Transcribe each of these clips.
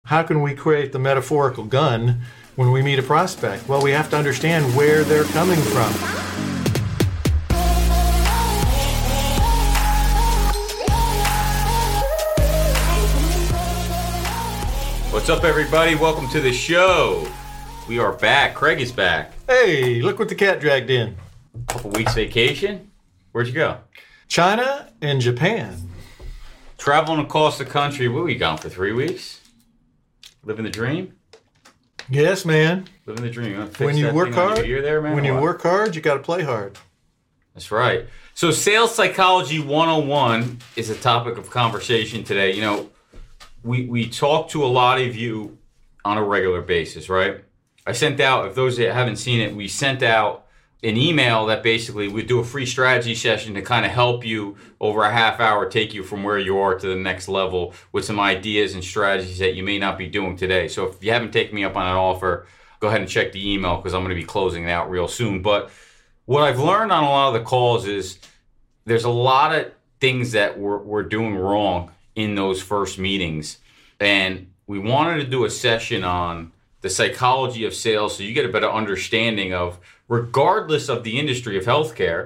How can we create the metaphorical gun when we meet a prospect? Well, we have to understand where they're coming from. What's up, everybody? Welcome to the show. We are back. Craig is back. Hey, look what the cat dragged in. Couple weeks vacation. Where'd you go? China and Japan. Traveling across the country. What were you gone for 3 weeks? Living the dream? Yes, man. Living the dream. When you work hard, you're there, man. When you work hard, you got to play hard. That's right. So Sales Psychology 101 is a topic of conversation today. You know, we talk to a lot of you on a regular basis, right? I sent out, if those that haven't seen it, we sent out an email that basically we do a free strategy session to kind of help you over a half hour, take you from where you are to the next level with some ideas and strategies that you may not be doing today. So if you haven't taken me up on an offer, go ahead and check the email because I'm going to be closing it out real soon. But what I've learned on a lot of the calls is there's a lot of things that we're doing wrong in those first meetings. And we wanted to do a session on the psychology of sales so you get a better understanding of, regardless of the industry of healthcare,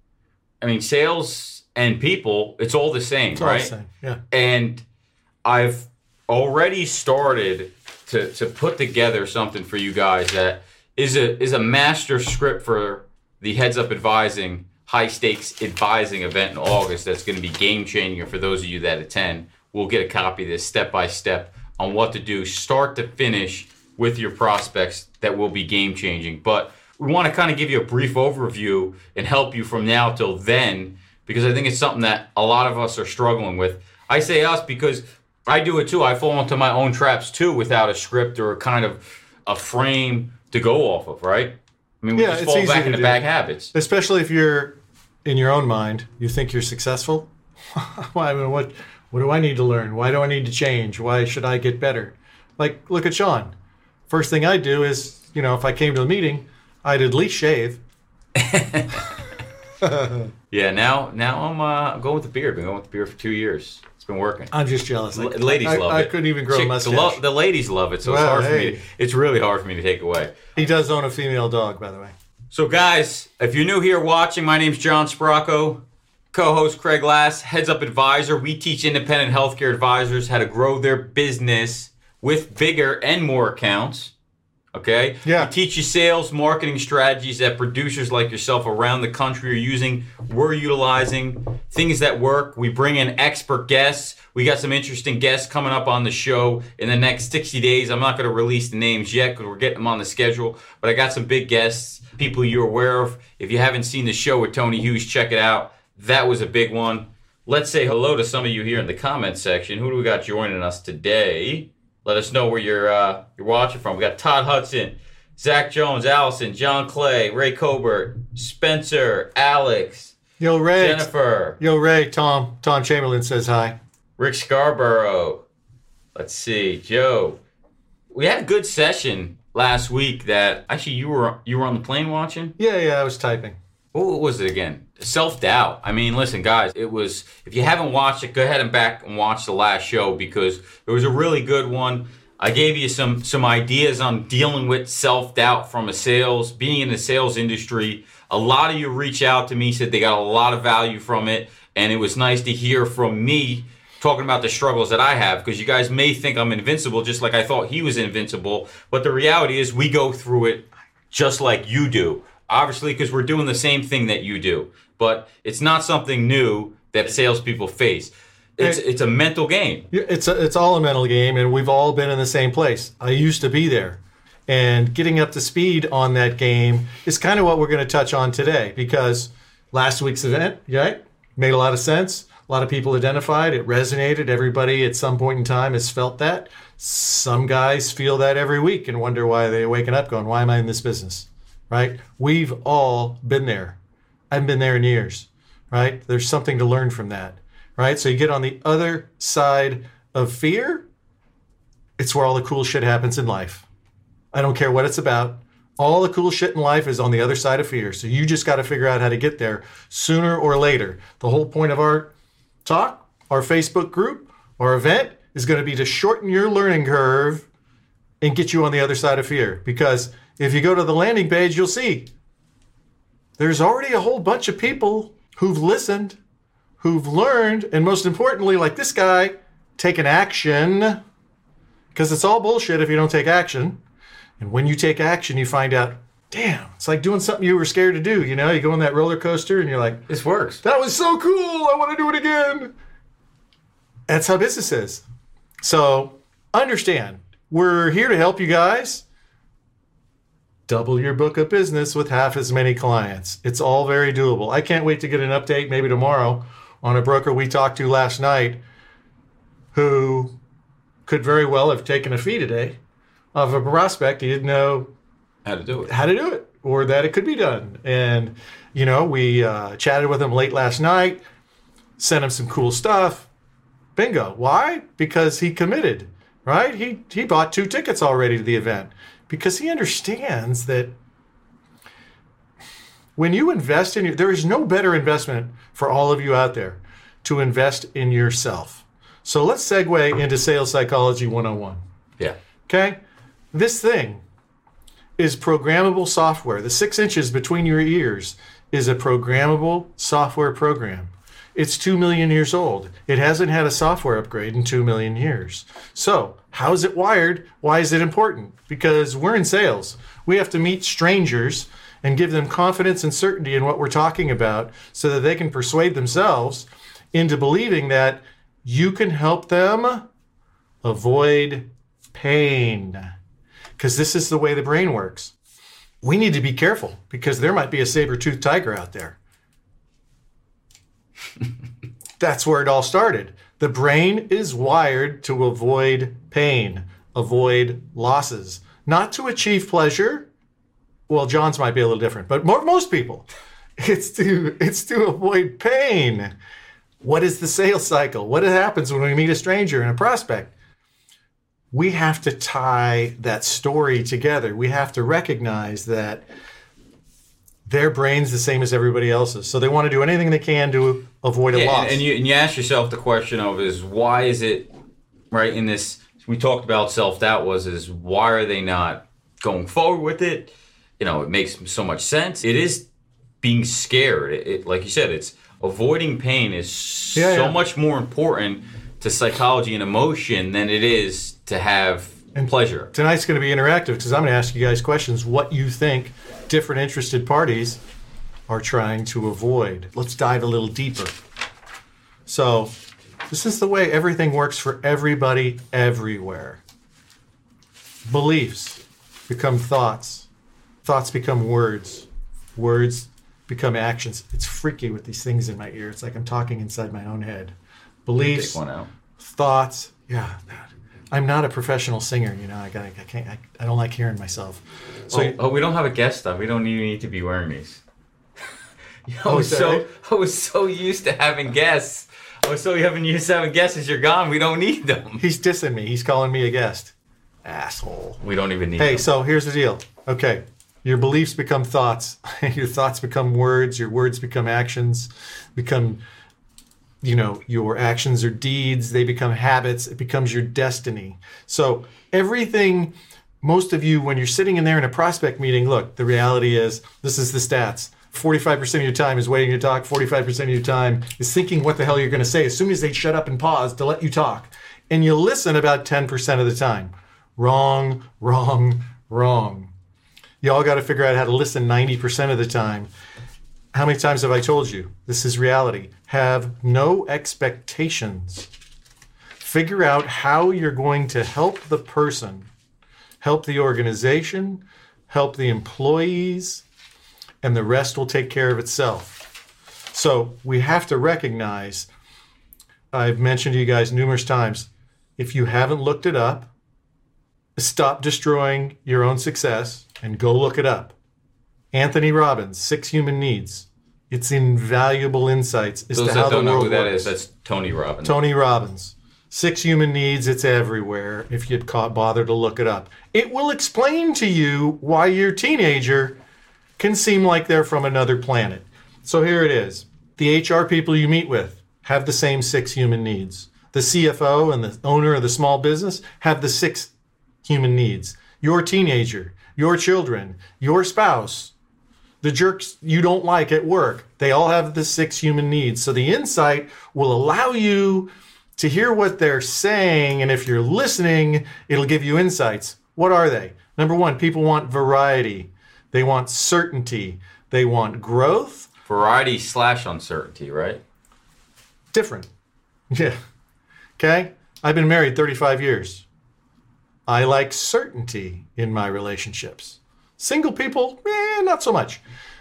I mean, sales and people, it's all the same, It's right? all the same, yeah. And I've already started to put together something for you guys that is a master script for the Heads Up Advising high stakes advising event in August that's going to be game changing for those of you that attend. We'll get a copy of this step by step on what to do start to finish with your prospects that will be game changing. But we want to kind of give you a brief overview and help you from now till then, because I think it's something that a lot of us are struggling with. I say us because I do it too. I fall into my own traps too without a script or a kind of a frame to go off of, right? I mean, we just fall back into bad habits. Especially if you're in your own mind, you think you're successful. Well, I mean, what do I need to learn? Why do I need to change? Why should I get better? Like, look at Sean. First thing I do is, if I came to a meeting, I'd at least shave. Yeah, now I'm going with the beard. Been going with the beard for 2 years. It's been working. I'm just jealous. Ladies love it. I couldn't even grow a mustache. The ladies love it, so it's hard for me. It's really hard for me to take away. He does own a female dog, by the way. So, guys, if you're new here watching, my name's John Spracco, co-host Craig Lass, Heads Up Advisor. We teach independent healthcare advisors how to grow their business with bigger and more accounts. Okay? Yeah. We teach you sales, marketing strategies that producers like yourself around the country are using. We're utilizing things that work. We bring in expert guests. We got some interesting guests coming up on the show in the next 60 days. I'm not going to release the names yet because we're getting them on the schedule, but I got some big guests, people you're aware of. If you haven't seen the show with Tony Hughes, check it out. That was a big one. Let's say hello to some of you here in the comments section. Who do we got joining us today? Let us know where you're watching from. We got Todd Hudson, Zach Jones, Allison, John Clay, Ray Colbert, Spencer, Alex, Yo, Ray. Jennifer. Yo, Ray. Tom Chamberlain says hi. Rick Scarborough. Let's see, Joe. We had a good session last week that actually you were on the plane watching? Yeah, I was typing. What was it again? Self-doubt. I mean, listen, guys, it was, if you haven't watched it, go ahead and back and watch the last show because it was a really good one. I gave you some ideas on dealing with self-doubt from being in the sales industry. A lot of you reach out to me, said they got a lot of value from it, and it was nice to hear from me talking about the struggles that I have, because you guys may think I'm invincible just like I thought he was invincible, but the reality is we go through it just like you do. Obviously, because we're doing the same thing that you do. But it's not something new that salespeople face. It's a mental game. It's all a mental game, and we've all been in the same place. I used to be there. And getting up to speed on that game is kind of what we're going to touch on today, because last week's event, right, made a lot of sense. A lot of people identified. It resonated. Everybody at some point in time has felt that. Some guys feel that every week and wonder why they're waking up going, why am I in this business? Right? We've all been there. I haven't been there in years, right? There's something to learn from that, right? So you get on the other side of fear, it's where all the cool shit happens in life. I don't care what it's about. All the cool shit in life is on the other side of fear. So you just got to figure out how to get there sooner or later. The whole point of our talk, our Facebook group, our event is going to be to shorten your learning curve and get you on the other side of fear. Because if you go to the landing page, you'll see there's already a whole bunch of people who've listened, who've learned, and most importantly, like this guy, taken action. Because it's all bullshit if you don't take action. And when you take action, you find out, damn, it's like doing something you were scared to do. You know, you go on that roller coaster and you're like, this works. That was so cool. I want to do it again. That's how business is. So understand, we're here to help you guys double your book of business with half as many clients. It's all very doable. I can't wait to get an update maybe tomorrow on a broker we talked to last night who could very well have taken a fee today of a prospect. He didn't know how to do it, or that it could be done. And, you know, we chatted with him late last night, sent him some cool stuff. Bingo. Why? Because he committed, right? He bought 2 tickets already to the event because he understands that when you invest in there is no better investment for all of you out there to invest in yourself. So let's segue into Sales Psychology 101. Yeah. Okay? This thing is programmable software. The 6 inches between your ears is a programmable software program. It's 2 million years old. It hasn't had a software upgrade in 2 million years. So, how is it wired? Why is it important? Because we're in sales. We have to meet strangers and give them confidence and certainty in what we're talking about so that they can persuade themselves into believing that you can help them avoid pain. Because this is the way the brain works. We need to be careful because there might be a saber-toothed tiger out there. That's where it all started. The brain is wired to avoid pain, avoid losses, not to achieve pleasure. Well, John's might be a little different, but most people, it's to avoid pain. What is the sales cycle? What happens when we meet a stranger and a prospect? We have to tie that story together. We have to recognize that their brain's the same as everybody else's. So they want to do anything they can to avoid a loss. And you ask yourself the question of why is it, right, in this, we talked about self-doubt is why are they not going forward with it? You know, it makes so much sense. It is being scared. It like you said, it's avoiding pain is so much more important to psychology and emotion than it is to have pleasure. Tonight's going to be interactive because I'm going to ask you guys questions what you think different interested parties are trying to avoid. Let's dive a little deeper. So this is the way everything works for everybody everywhere. Beliefs become thoughts. Thoughts become words. Words become actions. It's freaky with these things in my ear. It's like I'm talking inside my own head. Beliefs, take one out. Thoughts. Yeah, I'm not a professional singer. You know, I don't like hearing myself. So we don't have a guest stuff. We don't even need to be wearing these. I was so used to having guests. I was so used to having guests. As you're gone, we don't need them. He's dissing me. He's calling me a guest. Asshole. We don't even need them. Hey, so here's the deal. Okay. Your beliefs become thoughts. Your thoughts become words. Your words become actions. Your actions are deeds. They become habits. It becomes your destiny. So everything, most of you, when you're sitting in there in a prospect meeting, look, the reality is, this is the stats. 45% of your time is waiting to talk. 45% of your time is thinking what the hell you're going to say as soon as they shut up and pause to let you talk. And you listen about 10% of the time. Wrong, wrong, wrong. You all got to figure out how to listen 90% of the time. How many times have I told you? This is reality. Have no expectations. Figure out how you're going to help the person, help the organization, help the employees, and the rest will take care of itself. So we have to recognize, I've mentioned to you guys numerous times, if you haven't looked it up, stop destroying your own success and go look it up. Anthony Robbins, 6 Human Needs. It's invaluable insights as Those to how the that don't know world who that works. is, that's Tony Robbins. Tony Robbins. 6 Human Needs, it's everywhere if you'd bother to look it up. It will explain to you why your teenager can seem like they're from another planet. So here it is. The HR people you meet with have the same 6 human needs. the CFO and the owner of the small business have the 6 human needs. Your teenager, your children, your spouse, the jerks you don't like at work, they all have the 6 human needs. So the insight will allow you to hear what they're saying, and if you're listening, it'll give you insights. What are they? Number 1, people want variety. They want certainty. They want growth. Variety / uncertainty, right? Different. Yeah. Okay? I've been married 35 years. I like certainty in my relationships. Single people, not so much.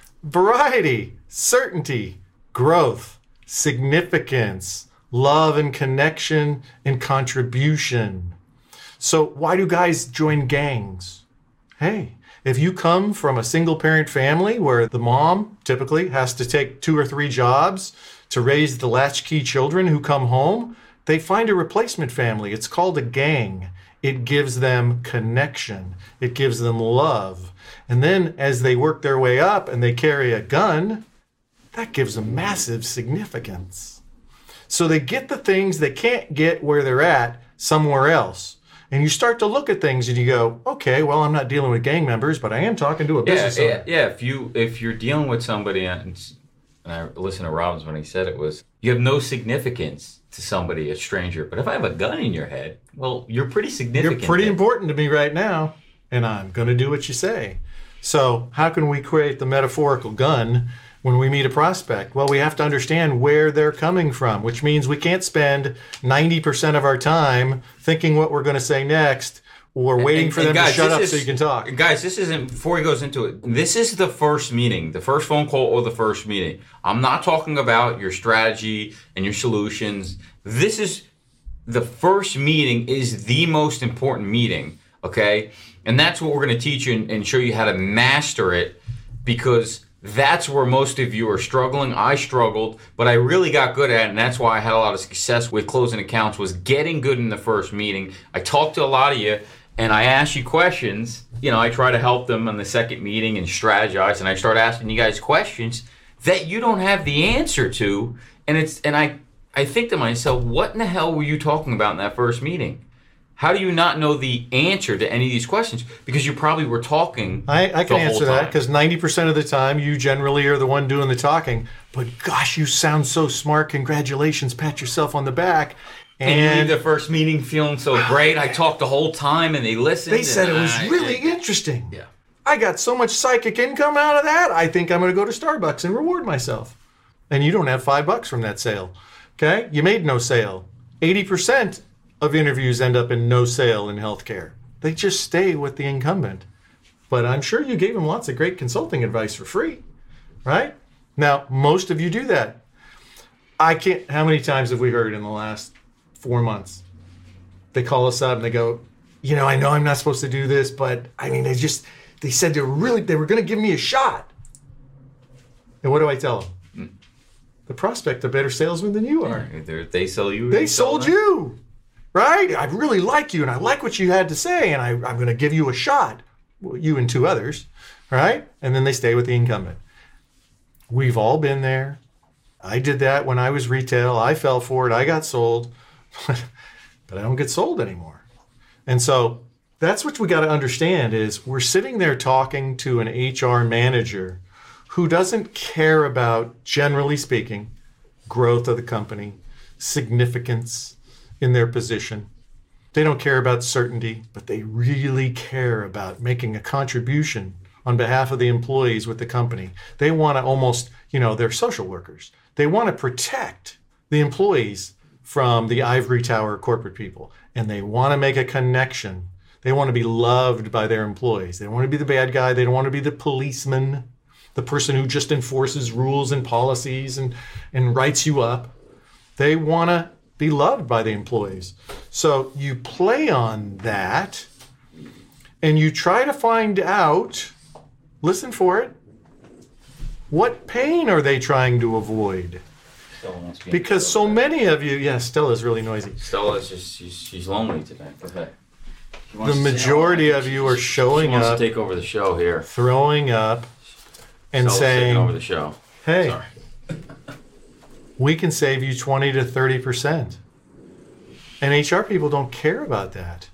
Variety, certainty, growth, significance, love and connection, and contribution. So why do guys join gangs? Hey, if you come from a single parent family where the mom typically has to take 2 or 3 jobs to raise the latchkey children who come home, they find a replacement family. It's called a gang. It gives them connection. It gives them love. And then as they work their way up and they carry a gun, that gives them massive significance. So they get the things they can't get where they're at somewhere else. And you start to look at things and you go, okay, well, I'm not dealing with gang members, but I am talking to a business owner. Yeah. If you're dealing with somebody, and I listened to Robbins when he said it was, you have no significance to somebody, a stranger. But if I have a gun in your head, well, you're pretty significant. You're pretty important to me right now, and I'm going to do what you say. So how can we create the metaphorical gun when we meet a prospect? Well, we have to understand where they're coming from, which means we can't spend 90% of our time thinking what we're going to say next or waiting for them to shut up so you can talk. Guys, this isn't, before he goes into it, this is the first meeting, the first phone call or the first meeting. I'm not talking about your strategy and your solutions. This is, the first meeting is the most important meeting, okay? And that's what we're going to teach you and show you how to master it, because that's where most of you are struggling. I struggled, but I really got good at it, and that's why I had a lot of success with closing accounts, was getting good in the first meeting. I talked to a lot of you, and I ask you questions. You know, I try to help them in the second meeting and strategize, and I start asking you guys questions that you don't have the answer to, and I think to myself, what in the hell were you talking about in that first meeting? How do you not know the answer to any of these questions? Because you probably were talking. I can answer that, because 90% of the time you generally are the one doing the talking. But gosh, you sound so smart. Congratulations. Pat yourself on the back. And you leave the first meeting feeling so great. I talked the whole time and they listened. They said it was really interesting. Yeah. I got so much psychic income out of that. I think I'm going to go to Starbucks and reward myself. And you don't have $5 from that sale. Okay? You made no sale. 80% of interviews end up in no sale in healthcare. They just stay with the incumbent. But I'm sure you gave them lots of great consulting advice for free, right? Now, most of you do that. I can't, how many times have we heard in the last 4 months? They call us up and they go, you know I'm not supposed to do this, but I mean, they said they were going to give me a shot. And what do I tell them? The prospect a better salesman than you are. They sell you. They sold you. Right? I really like you, and I like what you had to say, and I'm going to give you a shot. Well, you and 2 others, right? And then they stay with the incumbent. We've all been there. I did that when I was retail. I fell for it. I got sold, but I don't get sold anymore. And so that's what we got to understand is we're sitting there talking to an HR manager who doesn't care about, generally speaking, growth of the company, significance in their position. They don't care about certainty, but they really care about making a contribution on behalf of the employees with the company. They want to almost, they're social workers. They want to protect the employees from the ivory tower corporate people, and they want to make a connection. They want to be loved by their employees. They don't want to be the bad guy. They don't want to be the policeman, the person who just enforces rules and policies and writes you up. They want to be loved by the employees. So you play on that and you try to find out, listen for it, what pain are they trying to avoid? Because so many of you, Stella's really noisy. Stella's just, she's lonely today. Okay. The majority of you are showing up. She wants to take over the show here. Throwing up and Stella's saying, taking over the show. Hey, sorry. We can save you 20 to 30%. And HR people don't care about that.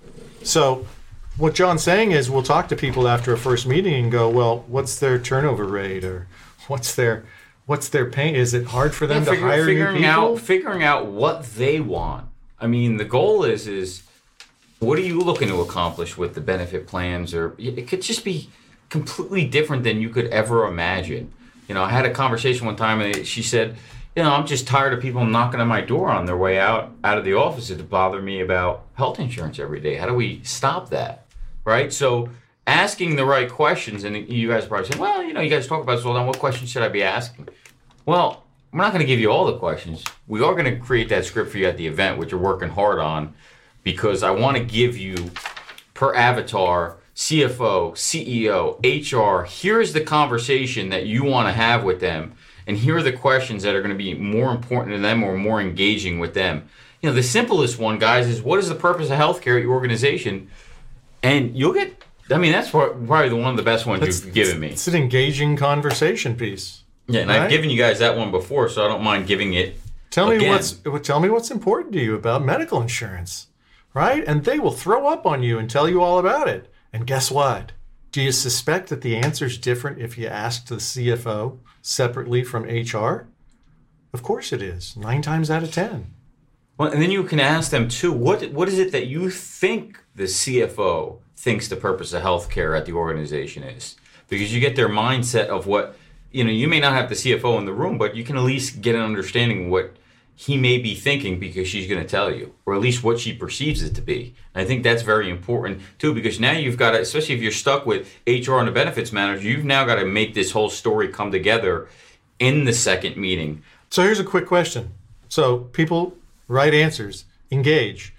So what John's saying is we'll talk to people after a first meeting and go, well, what's their turnover rate, or what's their pain? Is it hard for them to hire new people? Figuring out what they want. I mean, the goal is what are you looking to accomplish with the benefit plans? Or it could just be completely different than you could ever imagine. You know, I had a conversation one time and she said, you know, I'm just tired of people knocking on my door on their way out of the office to bother me about health insurance every day. How do we stop that? Right? So asking the right questions, and you guys probably say, well, you know, you guys talk about this all the time. What questions should I be asking? Well, we're not going to give you all the questions. We are going to create that script for you at the event, which you're working hard on, because I want to give you, per avatar, CFO, CEO, HR, here's the conversation that you want to have with them, and here are the questions that are going to be more important to them or more engaging with them. You know, the simplest one, guys, is what is the purpose of healthcare at your organization? And you'll get, I mean, that's probably one of the best ones you've given me. It's an engaging conversation piece. Yeah, and right? I've given you guys that one before, so I don't mind giving it again. Tell me what's important to you about medical insurance, right? And they will throw up on you and tell you all about it. And guess what? Do you suspect that the answer's different if you ask the CFO separately from HR? Of course it is, 9 times out of 10. Well, and then you can ask them too, what is it that you think the CFO thinks the purpose of healthcare at the organization is? Because you get their mindset of what, you know, you may not have the CFO in the room, but you can at least get an understanding of what he may be thinking, because she's going to tell you, or at least what she perceives it to be. And I think that's very important too, because now you've got to, especially if you're stuck with HR and the benefits manager, you've now got to make this whole story come together in the second meeting. So here's a quick question. So people write answers, engage.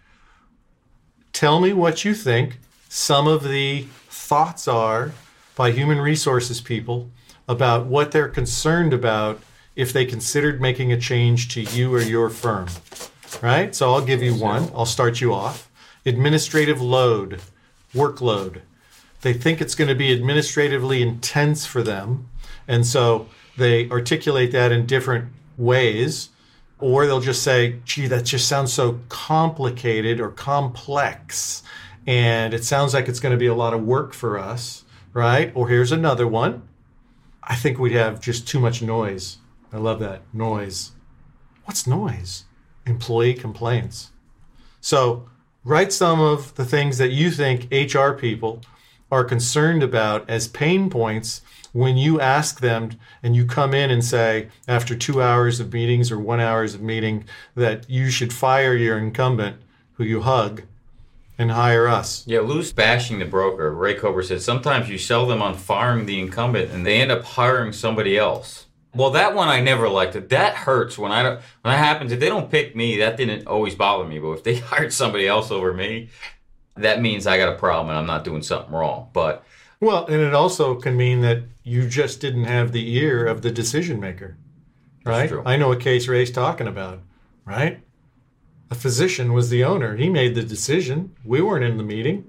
Tell me what you think some of the thoughts are by human resources people about what they're concerned about if they considered making a change to you or your firm, right? So I'll give you one. I'll start you off. Administrative load, workload. They think it's going to be administratively intense for them, and so they articulate that in different ways, or they'll just say, gee, that just sounds so complicated or complex, and it sounds like it's going to be a lot of work for us, right? Or here's another one. I think we'd have just too much noise. I love that. Noise. What's noise? Employee complaints. So write some of the things that you think HR people are concerned about as pain points when you ask them and you come in and say, after 2 hours of meetings or 1 hour of meeting, that you should fire your incumbent who you hug and hire us. Yeah, Lou's bashing the broker. Ray Cobra said, sometimes you sell them on firing the incumbent and they end up hiring somebody else. Well, that one I never liked it. That hurts when that happens. If they don't pick me, that didn't always bother me. But if they hired somebody else over me, that means I got a problem and I'm not doing something wrong. But well, and it also can mean that you just didn't have the ear of the decision maker, right? That's true. I know a case Ray's talking about, right? A physician was the owner. He made the decision. We weren't in the meeting.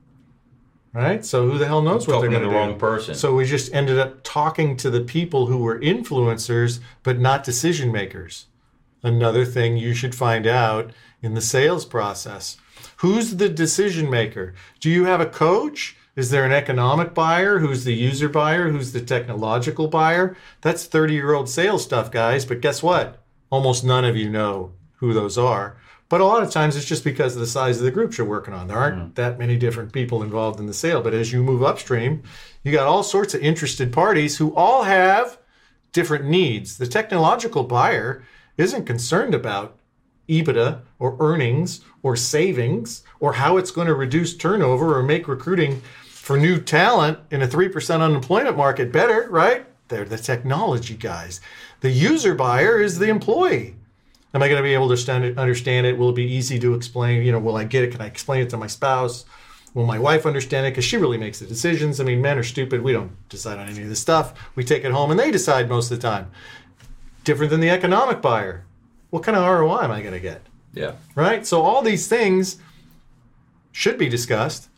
Right? So who the hell knows what they're going to do? The wrong person. So we just ended up talking to the people who were influencers, but not decision makers. Another thing you should find out in the sales process. Who's the decision maker? Do you have a coach? Is there an economic buyer? Who's the user buyer? Who's the technological buyer? That's 30-year-old sales stuff, guys. But guess what? Almost none of you know who those are. But a lot of times it's just because of the size of the groups you're working on. There aren't that many different people involved in the sale. But as you move upstream, you got all sorts of interested parties who all have different needs. The technological buyer isn't concerned about EBITDA or earnings or savings or how it's going to reduce turnover or make recruiting for new talent in a 3% unemployment market better, right? They're the technology guys. The user buyer is the employee. Am I going to be able to understand it? Will it be easy to explain? You know, will I get it? Can I explain it to my spouse? Will my wife understand it? Because she really makes the decisions. I mean, men are stupid. We don't decide on any of this stuff. We take it home and they decide most of the time. Different than the economic buyer. What kind of ROI am I going to get? Yeah. Right? So all these things should be discussed.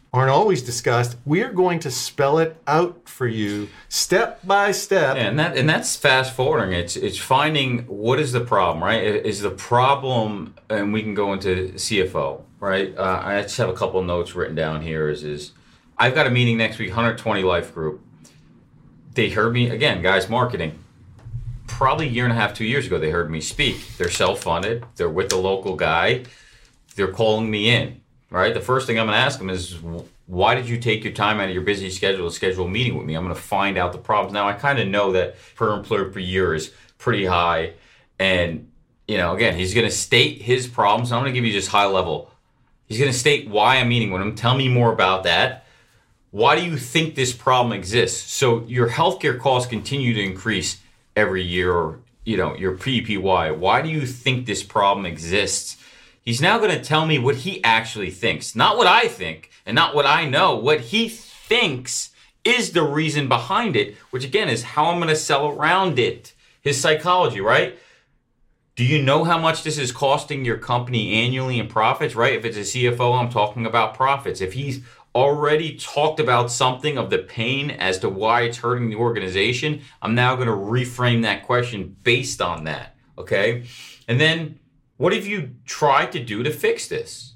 aren't always discussed. We're going to spell it out for you step by step. Yeah, and that's fast forwarding. It's finding what is the problem, right? Is the problem, and we can go into CFO, right? I just have a couple of notes written down here. Is I've got a meeting next week, 120 Life Group. They heard me again, guys. Marketing. Probably a year and a half, 2 years ago, they heard me speak. They're self-funded. They're with the local guy. They're calling me in. Right. The first thing I'm going to ask them is, why did you take your time out of your busy schedule to schedule a meeting with me? I'm going to find out the problems. Now, I kind of know that per employer per year is pretty high. And, again, he's going to state his problems. I'm going to give you just high level. He's going to state why I'm meeting with him. Tell me more about that. Why do you think this problem exists? So your healthcare costs continue to increase every year, or, your PPY. Why do you think this problem exists? He's now going to tell me what he actually thinks, not what I think and not what I know. What he thinks is the reason behind it, which again is how I'm going to sell around it. His psychology, right? Do you know how much this is costing your company annually in profits, right? If it's a CFO, I'm talking about profits. If he's already talked about something of the pain as to why it's hurting the organization, I'm now going to reframe that question based on that, okay? And then, what have you tried to do to fix this?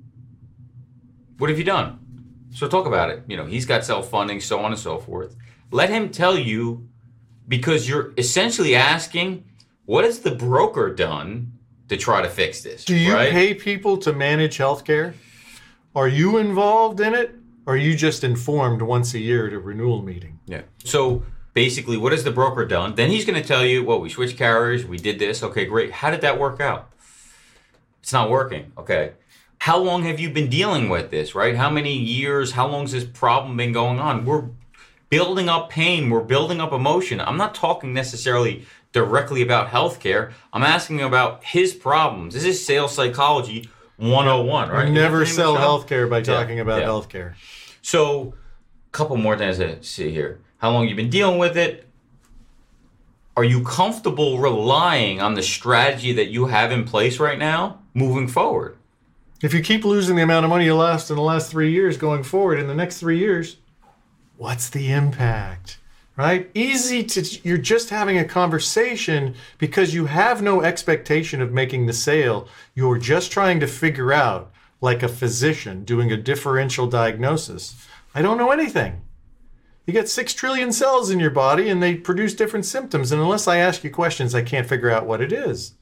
What have you done? So talk about it. He's got self-funding, so on and so forth. Let him tell you, because you're essentially asking, what has the broker done to try to fix this? Do you pay people to manage healthcare? Are you involved in it? Or are you just informed once a year at a renewal meeting? Yeah. So basically, what has the broker done? Then he's going to tell you, well, we switched carriers, we did this. Okay, great. How did that work out? It's not working. Okay. How long have you been dealing with this, right? How many years, how long has this problem been going on? We're building up pain. We're building up emotion. I'm not talking necessarily directly about healthcare. I'm asking about his problems. This is sales psychology 101, right? You never sell healthcare by talking about healthcare. So a couple more things to see here. How long you've been dealing with it? Are you comfortable relying on the strategy that you have in place right now moving forward? If you keep losing the amount of money you lost in the last 3 years going forward in the next 3 years, what's the impact? Right? You're just having a conversation because you have no expectation of making the sale. You're just trying to figure out, like a physician doing a differential diagnosis. I don't know anything. You got 6 trillion cells in your body and they produce different symptoms. And unless I ask you questions, I can't figure out what it is.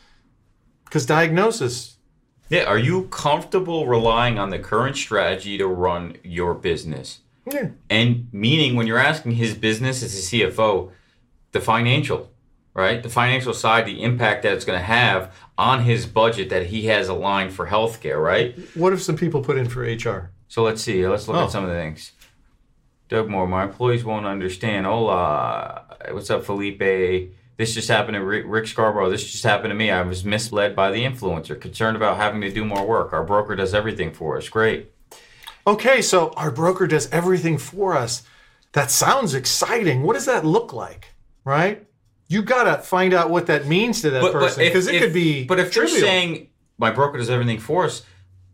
Because diagnosis. Yeah. Are you comfortable relying on the current strategy to run your business? Yeah. And meaning when you're asking his business as a CFO, the financial, right? The financial side, the impact that it's going to have on his budget that he has aligned for healthcare, right? What if some people put in for HR? So let's see. Let's look at some of the things. Doug Moore, my employees won't understand. Hola. What's up, Felipe? This just happened to Rick Scarborough. This just happened to me. I was misled by the influencer. Concerned about having to do more work. Our broker does everything for us. Great. Okay, so our broker does everything for us. That sounds exciting. What does that look like, right? You got to find out what that means to that person, because it could be But if trivial. you're saying, my broker does everything for us,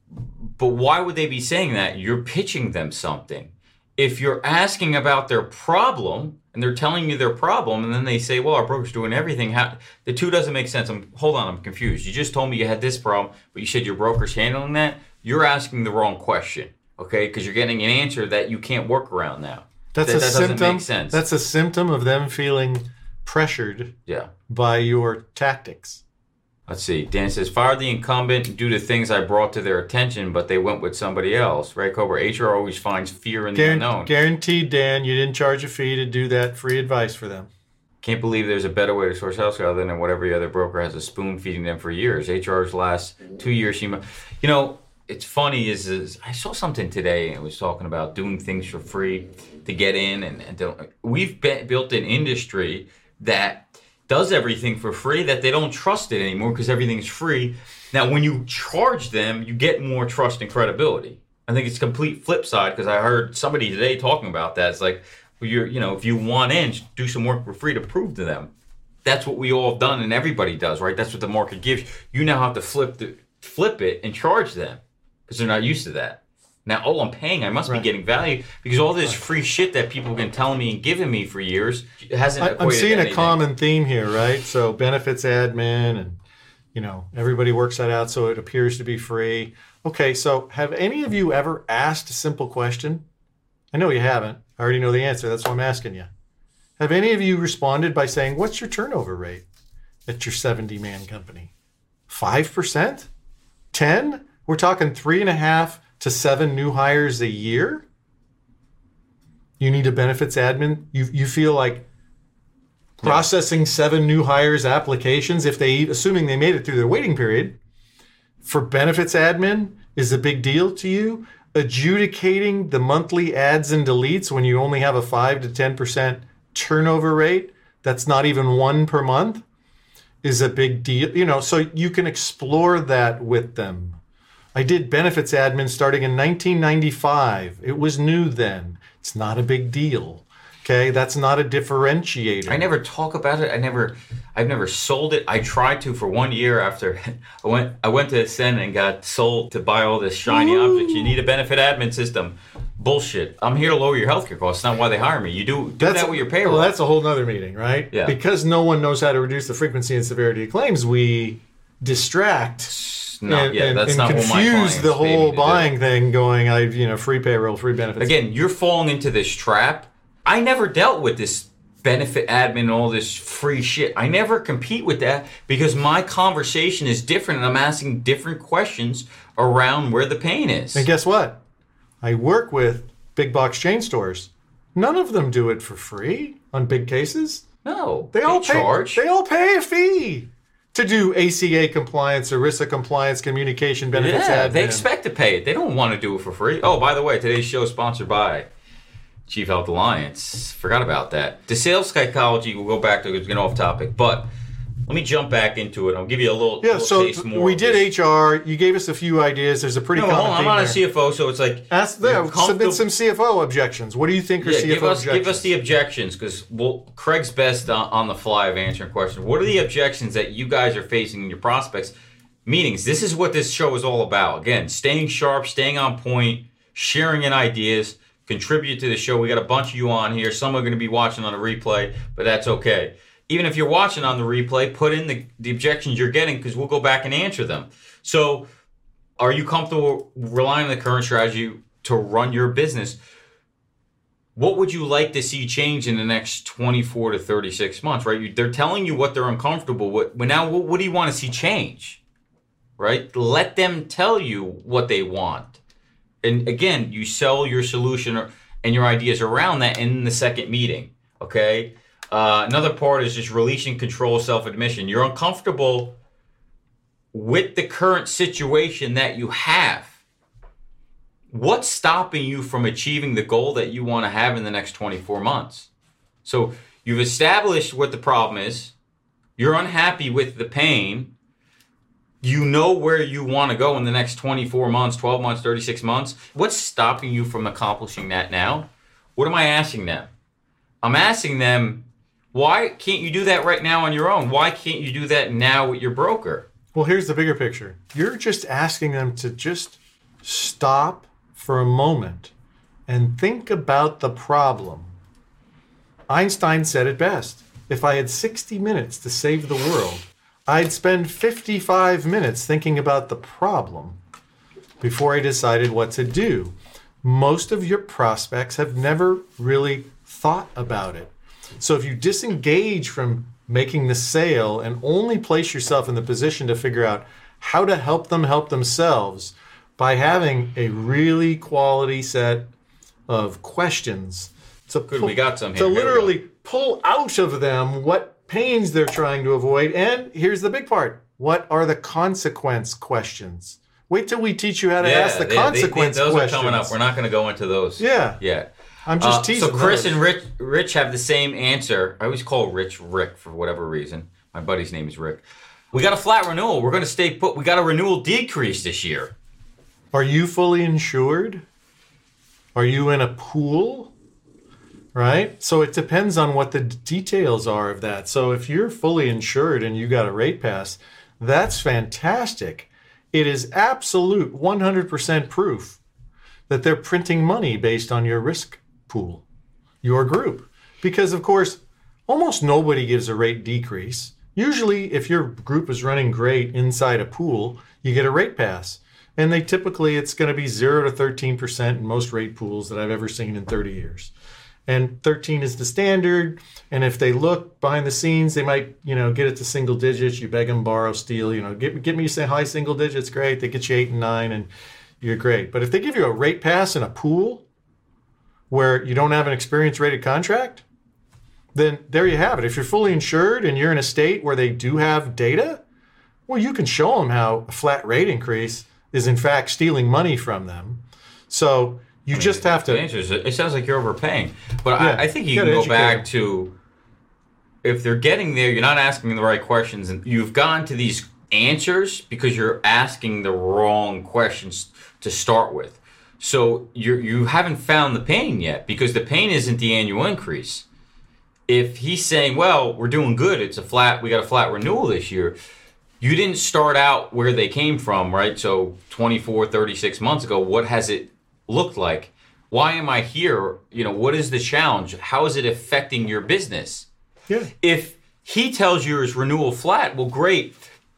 but why would they be saying that? You're pitching them something. If you're asking about their problem, and they're telling you their problem, and then they say, well, our broker's doing everything, the two doesn't make sense. Hold on, I'm confused. You just told me you had this problem, but you said your broker's handling that? You're asking the wrong question. Okay, because you're getting an answer that you can't work around now. That doesn't make sense. That's a symptom of them feeling pressured by your tactics. Let's see. Dan says, fired the incumbent due to things I brought to their attention, but they went with somebody else. Right, Cobra? HR always finds fear in the unknown. Guaranteed, Dan, you didn't charge a fee to do that free advice for them. Can't believe there's a better way to source healthcare other than what every other broker has a spoon feeding them for years. HR's last 2 years, it's funny is I saw something today and it was talking about doing things for free to get in. And we've built an industry that does everything for free, that they don't trust it anymore because everything's free. Now, when you charge them, you get more trust and credibility. I think it's complete flip side, because I heard somebody today talking about that. It's like, well, if you want in, do some work for free to prove to them. That's what we all have done and everybody does, right? That's what the market gives. You now have to flip it and charge them, because they're not used to that. Now, I'm paying. I must be getting value because all this free shit that people have been telling me and giving me for years hasn't equated I'm seeing to anything. a common theme here, right? So benefits admin and, everybody works that out so it appears to be free. Okay, so have any of you ever asked a simple question? I know you haven't. I already know the answer. That's why I'm asking you. Have any of you responded by saying, what's your turnover rate at your 70-man company? 5%? 10? We're talking 3.5 to 7 new hires a year? You need a benefits admin? You feel like processing 7 new hires applications, assuming they made it through their waiting period, for benefits admin is a big deal to you? Adjudicating the monthly adds and deletes when you only have a 5 to 10% turnover rate, that's not even 1 per month, is a big deal. So you can explore that with them. I did benefits admin starting in 1995. It was new then. It's not a big deal. Okay, that's not a differentiator. I never talk about it. I've never sold it. I tried to for 1 year after I went to Ascend and got sold to buy all this shiny objects. You need a benefit admin system. Bullshit. I'm here to lower your healthcare costs. That's not why they hire me. You do that with your payroll. Well, that's a whole nother meeting, right? Yeah. Because no one knows how to reduce the frequency and severity of claims, we distract. That's not confuse what my clients the whole do. buying thing going, free payroll, free benefits. Again, you're falling into this trap. I never dealt with this benefit admin and all this free shit. I never compete with that because my conversation is different and I'm asking different questions around where the pain is. And guess what? I work with big box chain stores. None of them do it for free on big cases. No, They all charge. They all pay a fee to do ACA compliance, ERISA compliance, communication benefits admin. They expect to pay it. They don't want to do it for free. Oh, by the way, today's show is sponsored by Chief Health Alliance. Forgot about that. The sales psychology, we'll go back to it, getting off topic, but let me jump back into it. I'll give you a little taste more. We did HR. You gave us a few ideas. There's a pretty common hold on, I'm theme not there. a CFO, so it's like Submit some CFO objections. What do you think are CFO objections? Give us the objections, because Craig's best on the fly of answering questions. What are the objections that you guys are facing in your prospects meetings? This is what this show is all about. Again, staying sharp, staying on point, sharing in ideas, contribute to the show. We got a bunch of you on here. Some are going to be watching on a replay, but that's okay. Even if you're watching on the replay, put in the objections you're getting because we'll go back and answer them. So are you comfortable relying on the current strategy to run your business? What would you like to see change in the next 24 to 36 months, right? They're telling you what they're uncomfortable with. But now what do you want to see change, right? Let them tell you what they want. And again, you sell your solution and your ideas around that in the second meeting, okay? Another part is just releasing control, self-admission. You're uncomfortable with the current situation that you have. What's stopping you from achieving the goal that you want to have in the next 24 months? So you've established what the problem is. You're unhappy with the pain. You know where you want to go in the next 24 months, 12 months, 36 months. What's stopping you from accomplishing that now? What am I asking them? I'm asking them, why can't you do that right now on your own? Why can't you do that now with your broker? Well, here's the bigger picture. You're just asking them to just stop for a moment and think about the problem. Einstein said it best. If I had 60 minutes to save the world, I'd spend 55 minutes thinking about the problem before I decided what to do. Most of your prospects have never really thought about it. So if you disengage from making the sale and only place yourself in the position to figure out how to help them help themselves by having a really quality set of questions We got some here. to Here we go. literally pull out of them what pains they're trying to avoid. And here's the big part. What are the consequence questions? Wait till we teach you how to ask the consequence those questions. are coming up. We're not going to go into those. Yeah. Yeah. I'm just teasing. So Chris those. and Rich have the same answer. I always call Rich Rick for whatever reason. My buddy's name is Rick. We got a flat renewal. We're going to stay put. We got a renewal decrease this year. Are you fully insured? Are you in a pool? Right? So it depends on what the details are of that. So if you're fully insured and you got a rate pass, that's fantastic. It is absolute 100% proof that they're printing money based on your risk pool, your group. Because, of course, almost nobody gives a rate decrease. Usually, if your group is running great inside a pool, you get a rate pass. And it's going to be 0 to 13% in most rate pools that I've ever seen in 30 years. And 13 is the standard. And if they look behind the scenes, they might, get it to single digits. You beg them, borrow, steal, get me say high single digits, great. They get you 8 and 9 and you're great. But if they give you a rate pass in a pool where you don't have an experience rated contract, then there you have it. If you're fully insured and you're in a state where they do have data, well, you can show them how a flat rate increase is in fact stealing money from them. So just have to. It sounds like you're overpaying, but yeah, I think you can go back to, if they're getting there, you're not asking the right questions, and you've gone to these answers because you're asking the wrong questions to start with. So you haven't found the pain yet, because the pain isn't the annual increase. If he's saying, well, we're doing good, we got a flat renewal this year, you didn't start out where they came from, right? So 24, 36 months ago, what has it looked like? Why am I here? What is the challenge? How is it affecting your business? Yeah. If he tells you his renewal flat, well, great.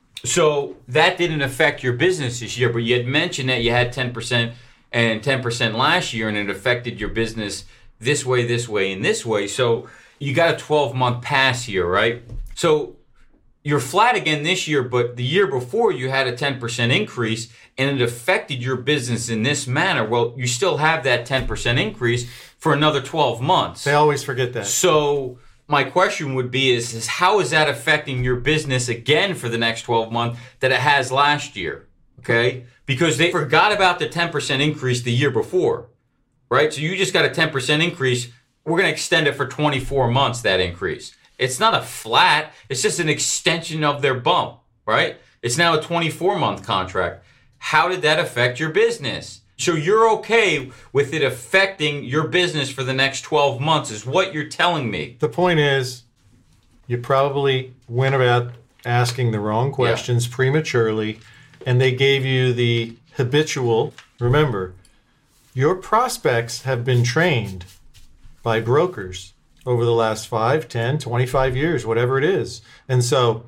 So that didn't affect your business this year, but you had mentioned that you had 10% and 10% last year, and it affected your business this way, and this way. So you got a 12-month pass here, right? So you're flat again this year, but the year before you had a 10% increase and it affected your business in this manner. Well, you still have that 10% increase for another 12 months. They always forget that. So my question would be is how is that affecting your business again for the next 12 months that it has last year? Okay? Because they forgot about the 10% increase the year before, right? So you just got a 10% increase. We're going to extend it for 24 months, that increase. It's not a flat. It's just an extension of their bump, right? It's now a 24-month contract. How did that affect your business? So you're okay with it affecting your business for the next 12 months is what you're telling me. The point is, you probably went about asking the wrong questions prematurely, and they gave you the habitual. Remember, your prospects have been trained by brokers over the last 5, 10, 25 years, whatever it is. And so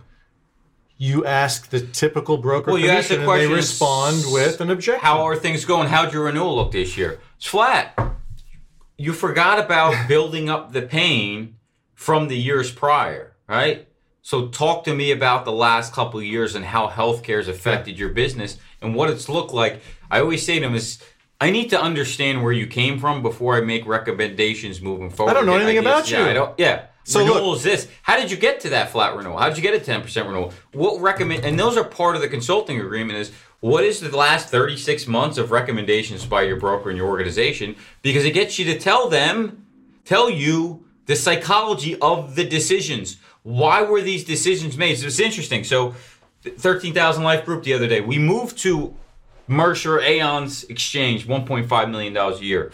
you ask the typical broker question, and they respond with an objection. How are things going? How'd your renewal look this year? It's flat. You forgot about building up the pain from the years prior, right? So talk to me about the last couple of years and how healthcare has affected your business and what it's looked like. I always say to them is, I need to understand where you came from before I make recommendations moving forward. I don't know anything about you. So renewal is this. How did you get to that flat renewal? How did you get a 10% renewal? And those are part of the consulting agreement is, what is the last 36 months of recommendations by your broker and your organization? Because it gets you to tell you the psychology of the decisions. Why were these decisions made? So it's interesting. So 13,000 Life Group the other day, we moved to Mercer Aon's exchange, $1.5 million a year.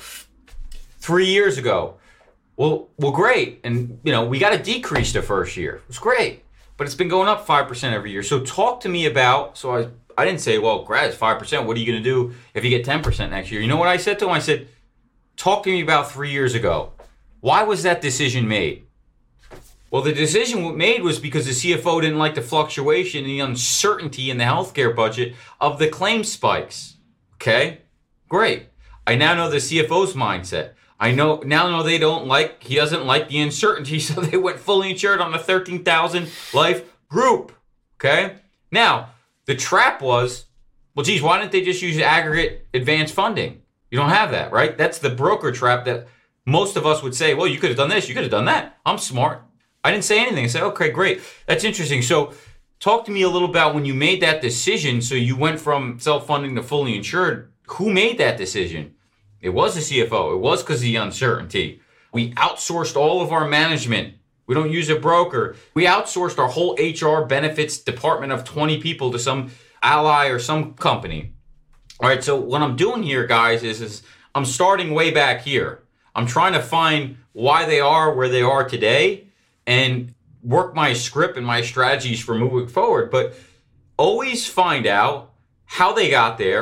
3 years ago, well, great. And, we got a decrease the first year. It was great. But it's been going up 5% every year. So talk to me about, I didn't say, well, Brad, it's 5%. What are you going to do if you get 10% next year? You know what I said to him? I said, talk to me about 3 years ago. Why was that decision made? Well, the decision made was because the CFO didn't like the fluctuation and the uncertainty in the healthcare budget of the claim spikes. Okay? Great. I now know the CFO's mindset. I know he doesn't like the uncertainty, so they went fully insured on the 13,000 Life Group. Okay? Now, the trap was, well, geez, why didn't they just use aggregate advanced funding? You don't have that, right? That's the broker trap that most of us would say, well, you could have done this, you could have done that. I'm smart. I didn't say anything. I said, okay, great. That's interesting. So talk to me a little about when you made that decision. So you went from self-funding to fully insured. Who made that decision? It was the CFO. It was because of the uncertainty. We outsourced all of our management. We don't use a broker. We outsourced our whole HR benefits department of 20 people to some ally or some company. All right, so what I'm doing here, guys, is I'm starting way back here. I'm trying to find why they are where they are today and work my script and my strategies for moving forward. But always find out how they got there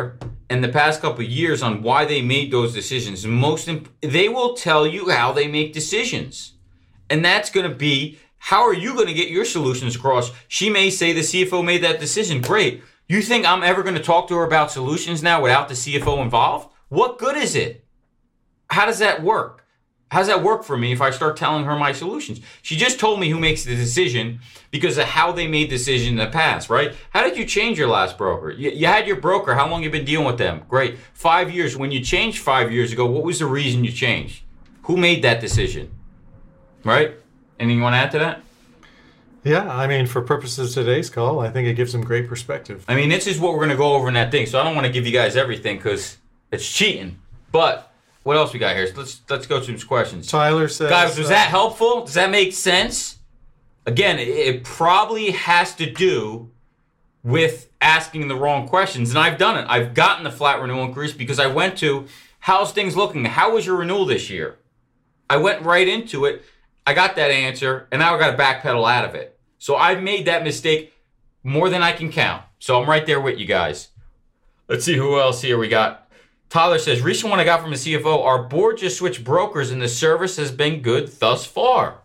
in the past couple of years on why they made those decisions. They will tell you how they make decisions. And that's going to be, how are you going to get your solutions across? She may say the CFO made that decision. Great. You think I'm ever going to talk to her about solutions now without the CFO involved? What good is it? How does that work? How does that work for me if I start telling her my solutions? She just told me who makes the decision because of how they made decisions in the past, right? How did you change your last broker? You had your broker. How long you been dealing with them? Great. 5 years. When you changed 5 years ago, what was the reason you changed? Who made that decision? Right? Anything you want to add to that? Yeah, I mean, for purposes of today's call, I think it gives them great perspective. I mean, this is what we're going to go over in that thing. So I don't want to give you guys everything because it's cheating. But what else we got here? So let's go through some questions. Tyler says... Guys, was that helpful? Does that make sense? Again, it probably has to do with asking the wrong questions. And I've done it. I've gotten the flat renewal increase because I went to, how's things looking? How was your renewal this year? I went right into it. I got that answer, and now I got to backpedal out of it. So I've made that mistake more than I can count. So I'm right there with you guys. Let's see who else here we got. Tyler says, recent one I got from the CFO, our board just switched brokers and the service has been good thus far.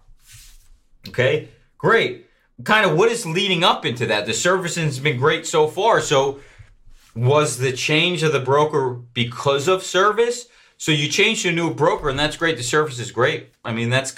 Okay, great. Kind of what is leading up into that? The service has been great so far. So was the change of the broker because of service? So you changed to a new broker and that's great. The service is great. I mean, that's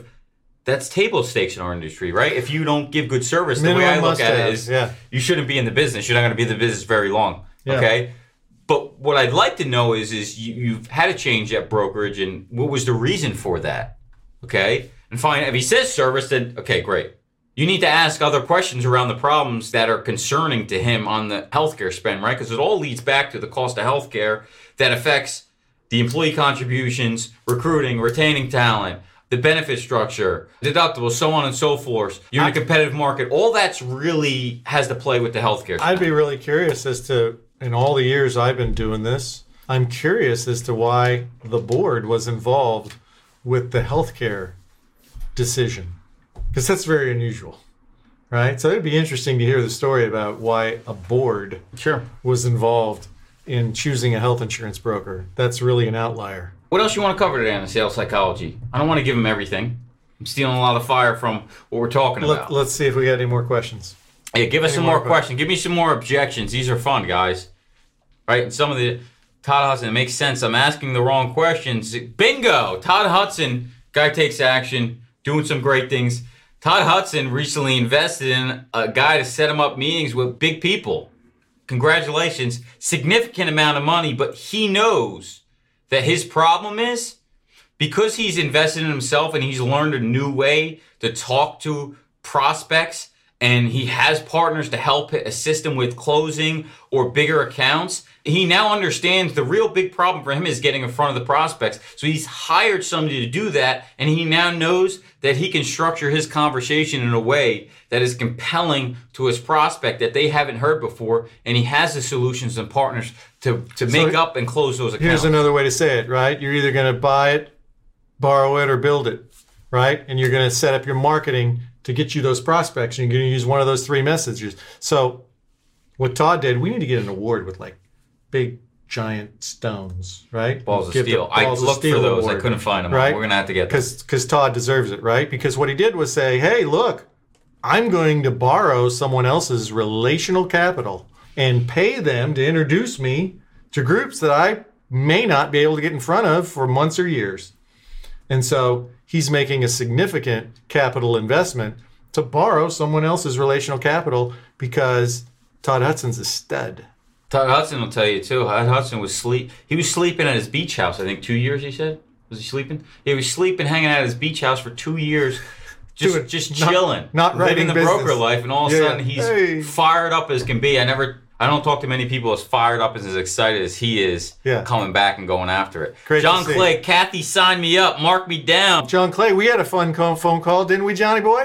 table stakes in our industry, right? If you don't give good service, the way I look at it is you shouldn't be in the business. You're not going to be in the business very long, okay? But what I'd like to know is you've had to change that brokerage and what was the reason for that, okay? And fine, if he says service, then okay, great. You need to ask other questions around the problems that are concerning to him on the healthcare spend, right? Because it all leads back to the cost of healthcare that affects the employee contributions, recruiting, retaining talent, the benefit structure, deductibles, so on and so forth. You're in a competitive market. All that's really has to play with the healthcare. I'd be really curious as to, in all the years I've been doing this, I'm curious as to why the board was involved with the healthcare decision. Because that's very unusual, right? So it'd be interesting to hear the story about why a board was involved in choosing a health insurance broker. That's really an outlier. What else you want to cover today on the sales psychology? I don't want to give them everything. I'm stealing a lot of fire from what we're talking about. Let's see if we got any more questions. Yeah, give us some more questions. Give me some more objections. These are fun, guys. Right? And some of the Todd Hudson, it makes sense. I'm asking the wrong questions. Bingo! Todd Hudson, guy takes action, doing some great things. Todd Hudson recently invested in a guy to set him up meetings with big people. Congratulations. Significant amount of money, but he knows that his problem is because he's invested in himself and he's learned a new way to talk to prospects and he has partners to help assist him with closing or bigger accounts. He now understands the real big problem for him is getting in front of the prospects. So he's hired somebody to do that, and he now knows that he can structure his conversation in a way that is compelling to his prospect that they haven't heard before, and he has the solutions and partners to make up and close those accounts. Here's another way to say it, right? You're either going to buy it, borrow it, or build it, right? And you're going to set up your marketing to get you those prospects, and you're going to use one of those three messages. So what Todd did, we need to get an award with like big giant stones, right? Balls of steel. I looked for those. Award, I couldn't find them. Right? We're going to have to get them. Because Todd deserves it, right? Because what he did was say, hey, look, I'm going to borrow someone else's relational capital and pay them to introduce me to groups that I may not be able to get in front of for months or years. And so he's making a significant capital investment to borrow someone else's relational capital because Todd Hudson's a stud. Todd Hudson will tell you too. Todd Hudson he was sleeping at his beach house, I think 2 years, he said. Was he sleeping? He was sleeping, hanging out at his beach house for 2 years, just chilling. Not living the business. Broker life, and all of a sudden he's fired up as can be. I don't talk to many people as fired up and as excited as he is coming back and going after it. Great John Clay, Kathy signed me up, mark me down. John Clay, we had a fun phone call, didn't we, Johnny boy?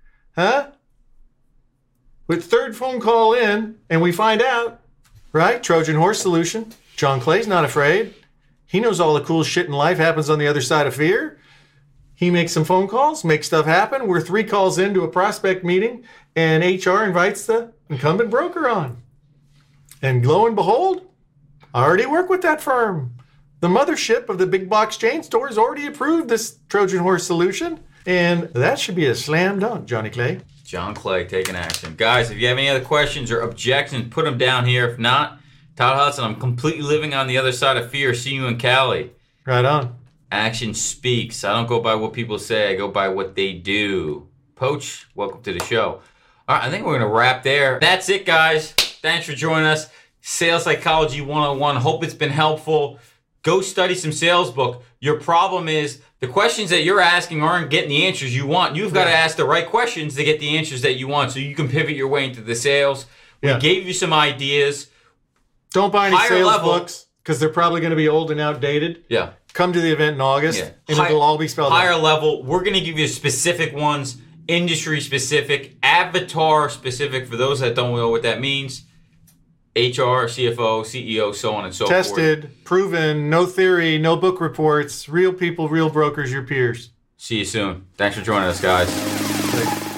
Huh? With third phone call in, and we find out, right? Trojan Horse Solution. John Clay's not afraid. He knows all the cool shit in life happens on the other side of fear. He makes some phone calls, makes stuff happen. We're 3 calls into a prospect meeting, and HR invites the incumbent broker on. And lo and behold, I already work with that firm. The mothership of the big box chain stores already approved this Trojan horse solution. And that should be a slam dunk, Johnny Clay. John Clay taking action. Guys, if you have any other questions or objections, put them down here. If not, Todd Hudson, I'm completely living on the other side of fear. See you in Cali. Right on. Action speaks. I don't go by what people say. I go by what they do. Poach, welcome to the show. All right, I think we're going to wrap there. That's it, guys. Thanks for joining us. Sales Psychology 101. Hope it's been helpful. Go study some sales book. Your problem is the questions that you're asking aren't getting the answers you want. You've got to ask the right questions to get the answers that you want so you can pivot your way into the sales. We gave you some ideas. Don't buy any sales books because they're probably going to be old and outdated. Yeah. Come to the event in August and it'll all be spelled higher out. Level. We're going to give you specific ones, industry specific, avatar specific for those that don't know what that means. HR, CFO, CEO, so on and so forth. Tested, proven, no theory, no book reports, real people, real brokers, your peers. See you soon. Thanks for joining us, guys.